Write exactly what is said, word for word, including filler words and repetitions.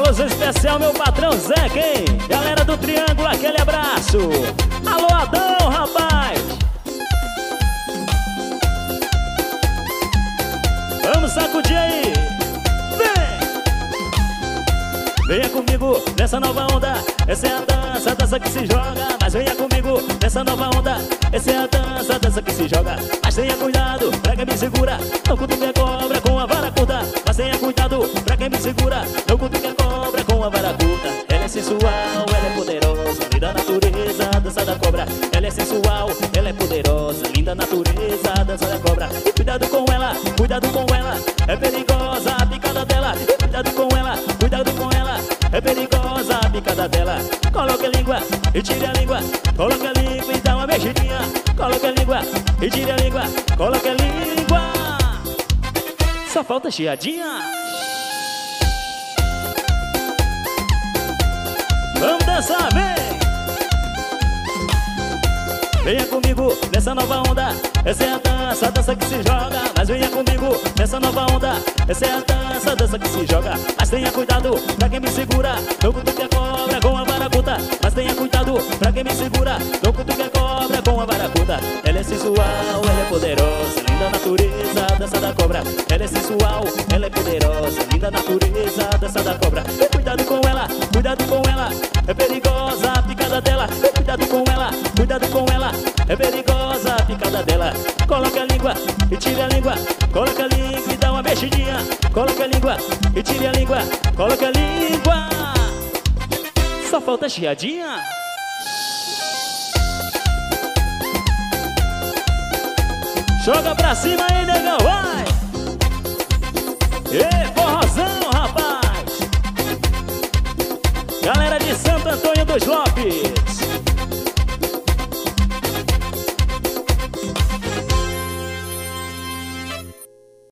Alôzão especial, meu patrão Zeca, hein? Galera do Triângulo, aquele abraço. Alô, Adão, rapaz. Vamos sacudir aí. Venha comigo nessa nova onda. Essa é a dança, a dança que se joga. Mas venha comigo nessa nova onda. Essa é a dança, a dança que se joga. Mas tenha cuidado pra quem me segura. Não cutuque a cobra com a vara curta. Mas tenha cuidado pra quem me segura. Não cutuque a cobra com a vara curta. Ela é sensual, ela é poderosa. Linda natureza, a dança da cobra. Ela é sensual, ela é poderosa. Linda natureza, a dança da cobra. E cuidado com ela, cuidado com ela. É perigosa a picada dela. E cuidado com ela, cuidado com ela. É perigosa a picada dela. Coloque a língua e tire a língua. Coloque a língua e dá uma mexidinha. Coloque a língua e tire a língua. Coloque a língua. Só falta chiadinha. Vamos dançar, vem. Venha comigo nessa nova onda. Essa é a dança, a dança que se joga. Mas venha comigo nessa nova onda. Essa é a dança, a dança que se joga. Mas tenha cuidado pra quem me segura. Não cutuque a cobra com a vara curta. Mas tenha cuidado pra quem me segura. Não cutuque a cobra com a vara curta. Ela é sensual, ela é poderosa. Linda natureza, a dança da cobra. Ela é sensual, ela é poderosa. Linda natureza, a dança da cobra. E cuidado com ela, cuidado com ela. É perigosa a picada dela. E cuidado com ela, cuidado com ela. É perigosa a picada dela. Coloque a língua e tire a língua. Coloque a língua e dá uma mexidinha. Coloque a língua e tire a língua. Coloque a língua. Só falta chiadinha. Joga pra cima aí, negão, vai. Ê, forrozão, rapaz. Galera de Santo Antônio dos Lopes.